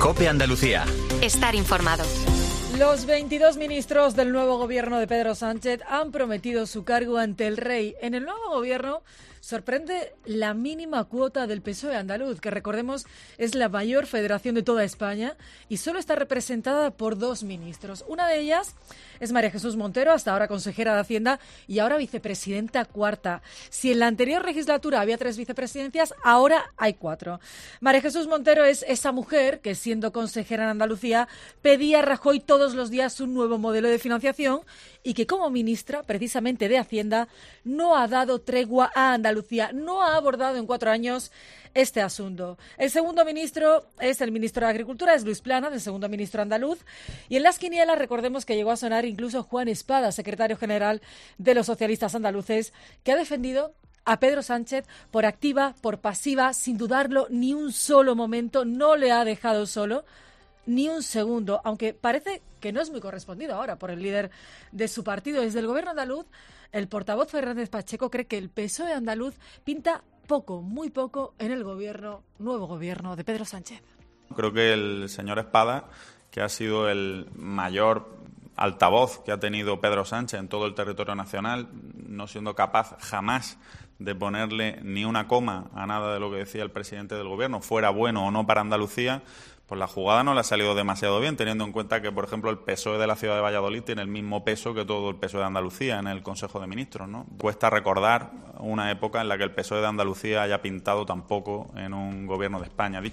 COPE Andalucía. Estar informado. Los 22 ministros del nuevo gobierno de Pedro Sánchez han prometido su cargo ante el rey. En el nuevo gobierno sorprende la mínima cuota del PSOE andaluz, que recordemos es la mayor federación de toda España y solo está representada por 2 ministros. Una de ellas es María Jesús Montero, hasta ahora consejera de Hacienda y ahora vicepresidenta cuarta. Si en la anterior legislatura había 3 vicepresidencias, ahora hay 4. María Jesús Montero es esa mujer que, siendo consejera en Andalucía, pedía a Rajoy todos los días un nuevo modelo de financiación y que como ministra, precisamente de Hacienda, no ha dado tregua a Andalucía, no ha abordado en 4 años este asunto. El segundo ministro es el ministro de Agricultura, es Luis Planas, el segundo ministro andaluz. Y en las quinielas recordemos que llegó a sonar incluso Juan Espada, secretario general de los socialistas andaluces, que ha defendido a Pedro Sánchez por activa, por pasiva, sin dudarlo ni un solo momento, no le ha dejado solo ni un segundo, aunque parece que no es muy correspondido ahora por el líder de su partido. Desde el gobierno andaluz, el portavoz Fernández Pacheco cree que el PSOE andaluz pinta poco, muy poco, en el nuevo gobierno de Pedro Sánchez. Creo que el señor Espada, que ha sido el mayor altavoz que ha tenido Pedro Sánchez en todo el territorio nacional, no siendo capaz jamás de ponerle ni una coma a nada de lo que decía el presidente del gobierno, fuera bueno o no para Andalucía, pues la jugada no le ha salido demasiado bien, teniendo en cuenta que, por ejemplo, el PSOE de la ciudad de Valladolid tiene el mismo peso que todo el PSOE de Andalucía en el Consejo de Ministros, ¿no? Cuesta recordar una época en la que el PSOE de Andalucía haya pintado tan poco en un gobierno de España.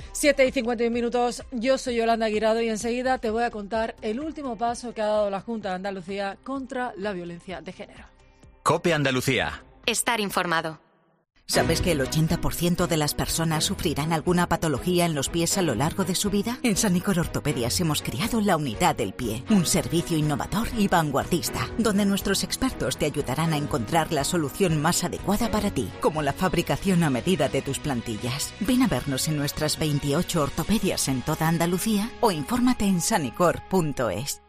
7:51, yo soy Yolanda Guirado y enseguida te voy a contar el último paso que ha dado la Junta de Andalucía contra la violencia de género. COPE Andalucía. Estar informado. ¿Sabes que el 80% de las personas sufrirán alguna patología en los pies a lo largo de su vida? En Sanicor Ortopedias hemos creado la Unidad del Pie, un servicio innovador y vanguardista, donde nuestros expertos te ayudarán a encontrar la solución más adecuada para ti, como la fabricación a medida de tus plantillas. Ven a vernos en nuestras 28 ortopedias en toda Andalucía o infórmate en sanicor.es.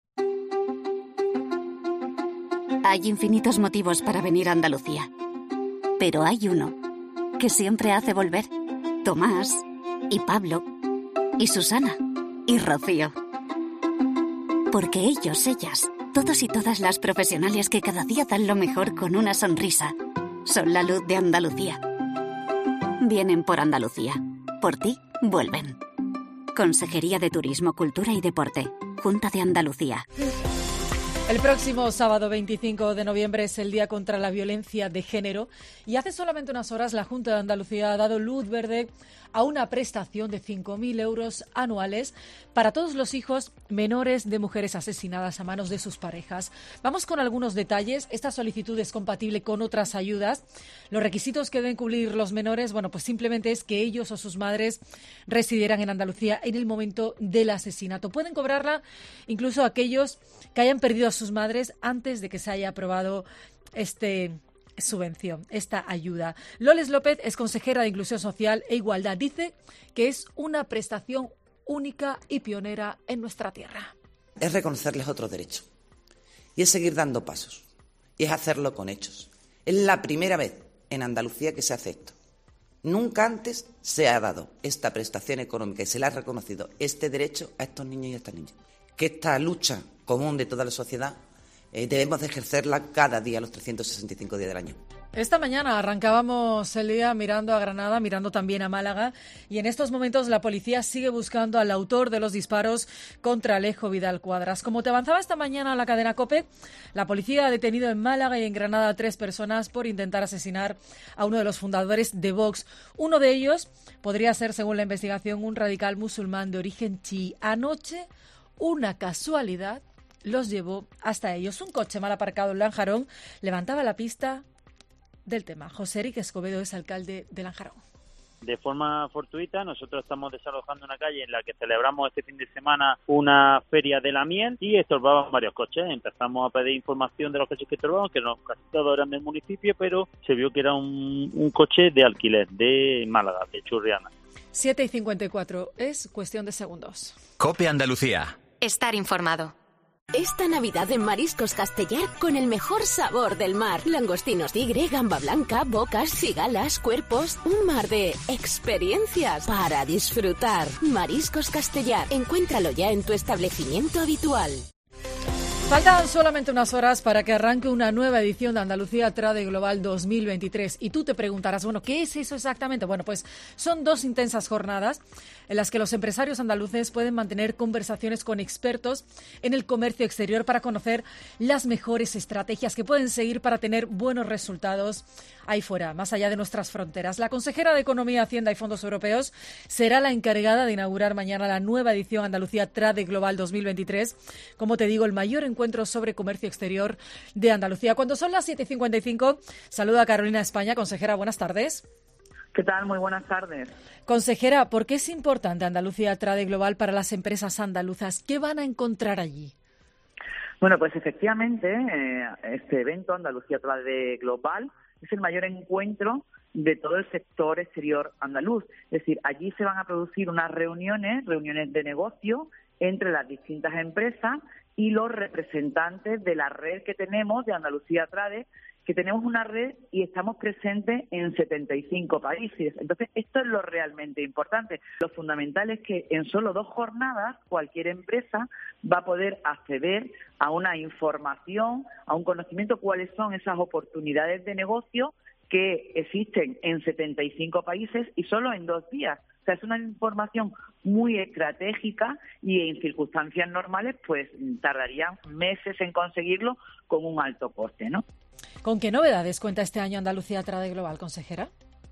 Hay infinitos motivos para venir a Andalucía. Pero hay uno que siempre hace volver. Tomás, y Pablo, y Susana, y Rocío. Porque ellos, ellas, todos y todas las profesionales que cada día dan lo mejor con una sonrisa, son la luz de Andalucía. Vienen por Andalucía. Por ti, vuelven. Consejería de Turismo, Cultura y Deporte. Junta de Andalucía. El próximo sábado 25 de noviembre es el Día contra la Violencia de Género y hace solamente unas horas la Junta de Andalucía ha dado luz verde a una prestación de 5.000 euros anuales para todos los hijos menores de mujeres asesinadas a manos de sus parejas. Vamos con algunos detalles. Esta solicitud es compatible con otras ayudas. Los requisitos que deben cumplir los menores, pues simplemente es que ellos o sus madres residieran en Andalucía en el momento del asesinato. Pueden cobrarla incluso aquellos que hayan perdido a sus madres antes de que se haya aprobado subvención, esta ayuda. Loles López es consejera de Inclusión Social e Igualdad. Dice que es una prestación única y pionera en nuestra tierra. Es reconocerles otro derecho y es seguir dando pasos y es hacerlo con hechos. Es la primera vez en Andalucía que se hace esto. Nunca antes se ha dado esta prestación económica y se le ha reconocido este derecho a estos niños y a estas niñas. Que esta lucha común de toda la sociedad debemos de ejercerla cada día, los 365 días del año. Esta mañana arrancábamos el día mirando a Granada, mirando también a Málaga, y en estos momentos la policía sigue buscando al autor de los disparos contra Alejo Vidal Cuadras. Como te avanzaba esta mañana la cadena COPE, la policía ha detenido en Málaga y en Granada a 3 personas por intentar asesinar a uno de los fundadores de Vox. Uno de ellos podría ser, según la investigación, un radical musulmán de origen chií. Anoche, una casualidad los llevó hasta ellos. Un coche mal aparcado en Lanjarón levantaba la pista del tema. José Enrique Escobedo es alcalde de Lanjarón. De forma fortuita, nosotros estamos desalojando una calle en la que celebramos este fin de semana una feria de la miel y estorbaban varios coches. Empezamos a pedir información de los coches que estorbaban, que no, casi todos eran del municipio, pero se vio que era un coche de alquiler de Málaga, de Churriana. 7:54, es cuestión de segundos. COPE Andalucía. Estar informado. Esta Navidad en Mariscos Castellar con el mejor sabor del mar. Langostinos tigre, gamba blanca, bocas, cigalas, cuerpos. Un mar de experiencias para disfrutar. Mariscos Castellar. Encuéntralo ya en tu establecimiento habitual. Faltan solamente unas horas para que arranque una nueva edición de Andalucía Trade Global 2023. Y tú te preguntarás, bueno, ¿qué es eso exactamente? Bueno, pues son 2 intensas jornadas en las que los empresarios andaluces pueden mantener conversaciones con expertos en el comercio exterior para conocer las mejores estrategias que pueden seguir para tener buenos resultados ahí fuera, más allá de nuestras fronteras. La consejera de Economía, Hacienda y Fondos Europeos será la encargada de inaugurar mañana la nueva edición Andalucía Trade Global 2023. Como te digo, el mayor encuentro sobre comercio exterior de Andalucía. Cuando son las 7:55, saluda a Carolina España. Consejera, buenas tardes. ¿Qué tal? Muy buenas tardes. Consejera, ¿por qué es importante Andalucía Trade Global para las empresas andaluzas? ¿Qué van a encontrar allí? Bueno, pues efectivamente, este evento Andalucía Trade Global es el mayor encuentro de todo el sector exterior andaluz. Es decir, allí se van a producir unas reuniones de negocio entre las distintas empresas y los representantes de la red que tenemos de Andalucía Trade, que tenemos una red y estamos presentes en 75 países. Entonces, esto es lo realmente importante. Lo fundamental es que en solo 2 jornadas cualquier empresa va a poder acceder a una información, a un conocimiento, cuáles son esas oportunidades de negocio que existen en 75 países y solo en 2 días. O sea, es una información muy estratégica y en circunstancias normales pues tardarían meses en conseguirlo con un alto coste, ¿no? ¿Con qué novedades cuenta este año Andalucía Trade Global, consejera?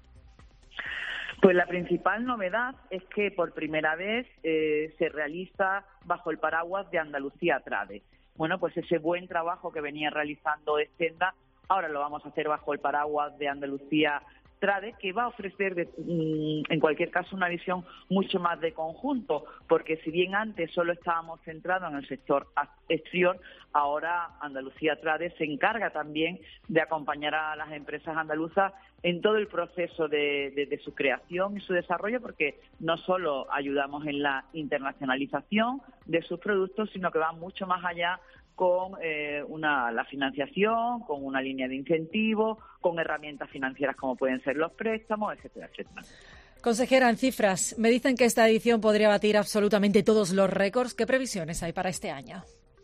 Pues la principal novedad es que por primera vez se realiza bajo el paraguas de Andalucía Trade. Bueno, pues ese buen trabajo que venía realizando Estenda, ahora lo vamos a hacer bajo el paraguas de Andalucía Trade, que va a ofrecer en cualquier caso una visión mucho más de conjunto, porque si bien antes solo estábamos centrados en el sector exterior, ahora Andalucía Trade se encarga también de acompañar a las empresas andaluzas en todo el proceso de su creación y su desarrollo, porque no solo ayudamos en la internacionalización de sus productos, sino que va mucho más allá con la financiación, con una línea de incentivo, con herramientas financieras como pueden ser los préstamos, etcétera, etcétera. Consejera, en cifras, me dicen que esta edición podría batir absolutamente todos los récords. ¿Qué previsiones hay para este año?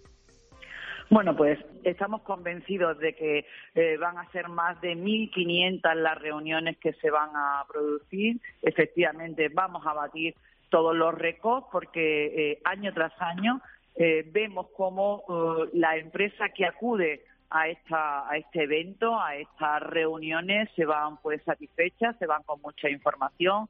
Bueno, pues estamos convencidos de que van a ser más de 1.500 las reuniones que se van a producir. Efectivamente, vamos a batir todos los récords porque año tras año vemos cómo la empresa que acude a este evento, a estas reuniones, se van pues satisfechas, se van con mucha información.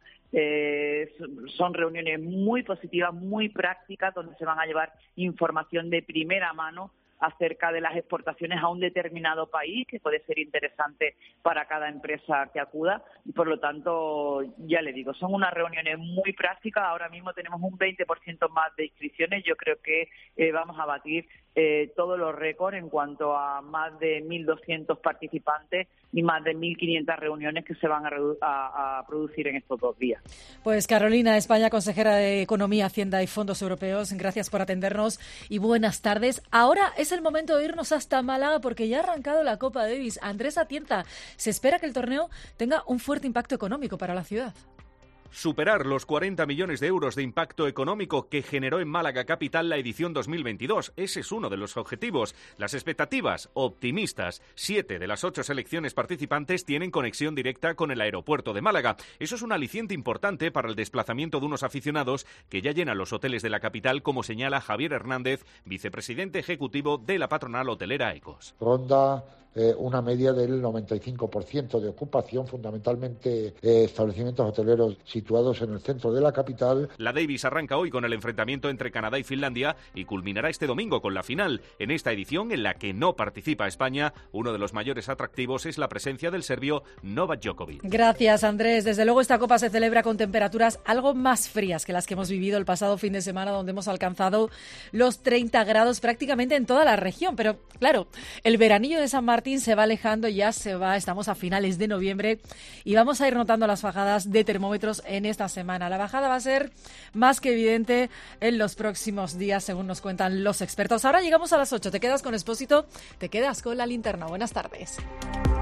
Son reuniones muy positivas, muy prácticas, donde se van a llevar información de primera mano acerca de las exportaciones a un determinado país, que puede ser interesante para cada empresa que acuda, y por lo tanto, ya le digo, son unas reuniones muy prácticas. Ahora mismo tenemos un 20% más de inscripciones. Yo creo que vamos a batir todos los récords en cuanto a más de 1.200 participantes y más de 1.500 reuniones que se van a producir en estos 2 días. Pues Carolina España, consejera de Economía, Hacienda y Fondos Europeos, gracias por atendernos y buenas tardes. Ahora es el momento de irnos hasta Málaga porque ya ha arrancado la Copa Davis. Andrés Atienza, se espera que el torneo tenga un fuerte impacto económico para la ciudad. Superar los 40 millones de euros de impacto económico que generó en Málaga capital la edición 2022. Ese es uno de los objetivos. Las expectativas, optimistas. 7 de las 8 selecciones participantes tienen conexión directa con el aeropuerto de Málaga. Eso es un aliciente importante para el desplazamiento de unos aficionados que ya llenan los hoteles de la capital, como señala Javier Hernández, vicepresidente ejecutivo de la patronal hotelera ECOS. Ronda una media del 95% de ocupación, fundamentalmente establecimientos hoteleros situados en el centro de la capital. La Davis arranca hoy con el enfrentamiento entre Canadá y Finlandia y culminará este domingo con la final. En esta edición, en la que no participa España, uno de los mayores atractivos es la presencia del serbio Novak Djokovic. Gracias, Andrés. Desde luego esta Copa se celebra con temperaturas algo más frías que las que hemos vivido el pasado fin de semana, donde hemos alcanzado los 30 grados prácticamente en toda la región. Pero claro, el veranillo de San Martín Martín se va alejando, ya se va, estamos a finales de noviembre y vamos a ir notando las bajadas de termómetros en esta semana. La bajada va a ser más que evidente en los próximos días, según nos cuentan los expertos. Ahora llegamos a las 8, te quedas con Expósito, te quedas con la linterna. Buenas tardes.